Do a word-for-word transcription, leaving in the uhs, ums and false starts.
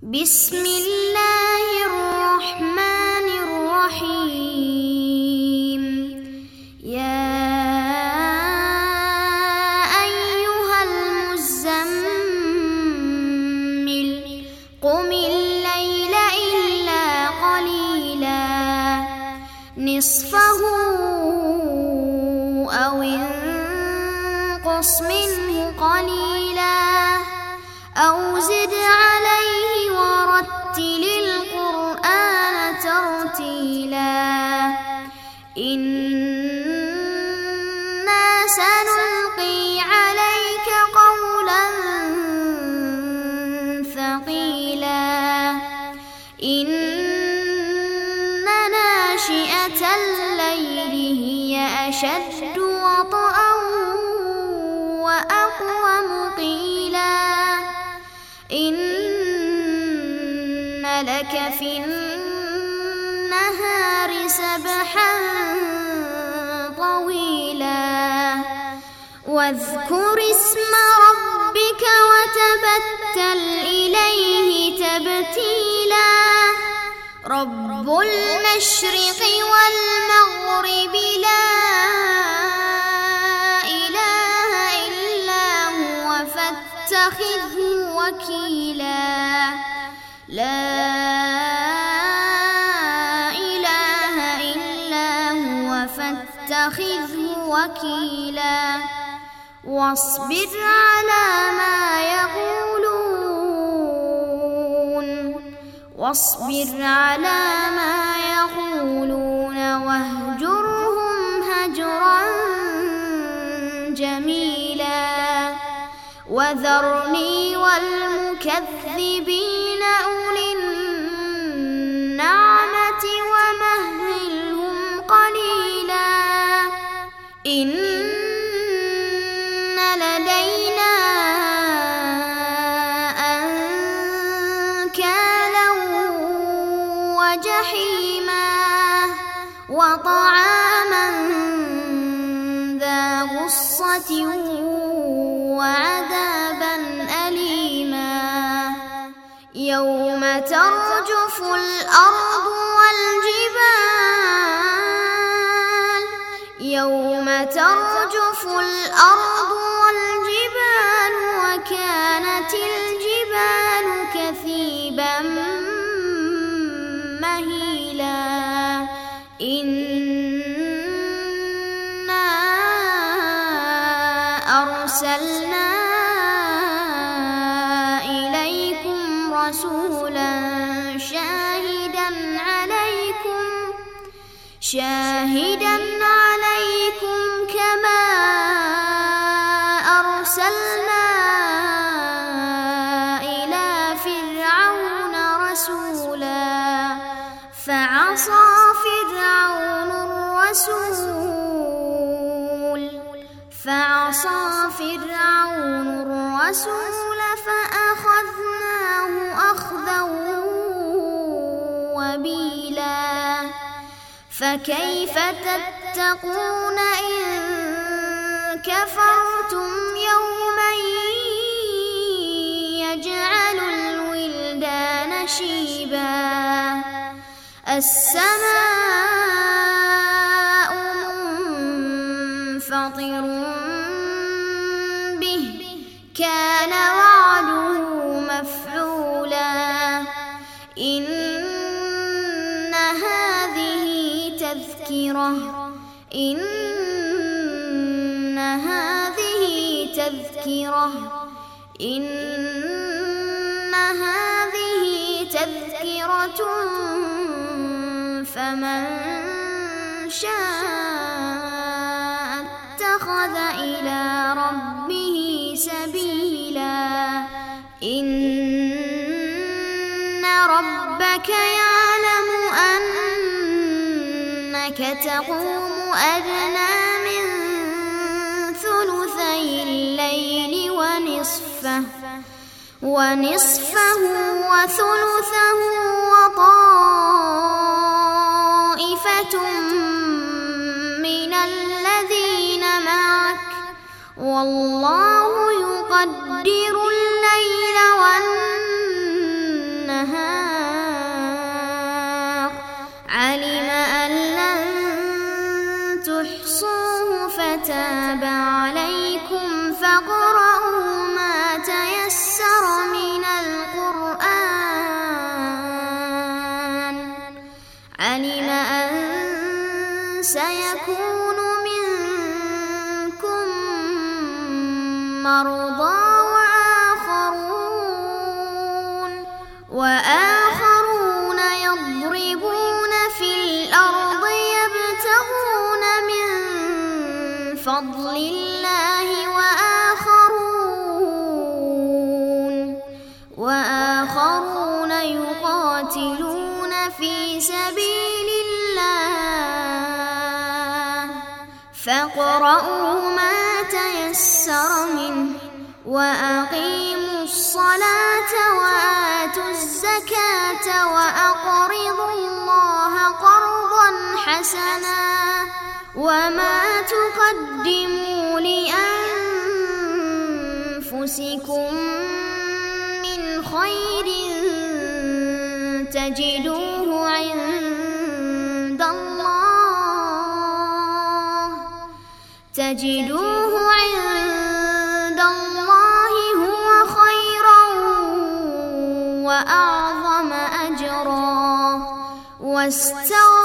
بسم الله الرحمن الرحيم. يا أيها المزمل قم الليل إلا قليلا نصفه أو انقص منه قليلا أو زد عليه ورتل القرآن ترتيلا. إنا سنلقي عليك قولا ثقيلا. إن ناشئة الليل هي أشد وطئا وأقوم قيلا. إن لك في النهار سبحا طويلا. واذكر اسم ربك وتبتل إليه تبتيلا. رب المشرق والمغرب لا إله إلا هو فاتخذه وكيلا. لا إله إلا هو فاتخذه وكيلا. واصبر على ما يقولون واصبر على ما يقولون واهجرهم هجرا جميلا. وذرني والمكذبين أولي النعمة ومهلهم قليلا. إن لدينا أنكالا وجحيما وطعاما ذا غصة وعذابا أليما. يوم ترجف الأرض والجبال يوم ترجف الأرض والجبال وكانت الجبال كثيبا مهيلا. إنا أرسلنا إليكم رسولا شاهدا عليكم شاهدا عليكم كما أرسلنا إلى فرعون رسولا. فعصى فرعون الرسول فعصى فرعون الرسول فأخذناه أخذا وبيلا. فكيف تتقون إن كفرتم يوما يجعل الولدان شيبا. السماء منفطر به كان وعده مفعولا. إن هذه تذكرة إن هذه تذكرة إن هذه تذكرة فمن شاء اتخذ إلى ربه سبيلا. إن ربك يعلم أنك تقوم أدنى من ثلثي الليل ونصفه ونصفه وثلثه وطائفة من الذين معك والله يقدر الليل والنهار النهار علم أن لن تحصوه فتاب عليكم فاقرؤوا ما تيسر من القرآن علم أن سيكون منكم مرضى وآخرون وآخرون يضربون في الأرض يبتغون من فضل الله وآخرون وآخرون يقاتلون في سبيل الله فاقرؤوا ما تيسر منه وأقيموا الصلاة وآتوا الزكاة وأقرضوا الله قرضا حسنا وما تقدموا لأنفسكم من خير تجدوه عند الله تجدوه عند الله هو خيرا وأعظم أجرا واستغفروا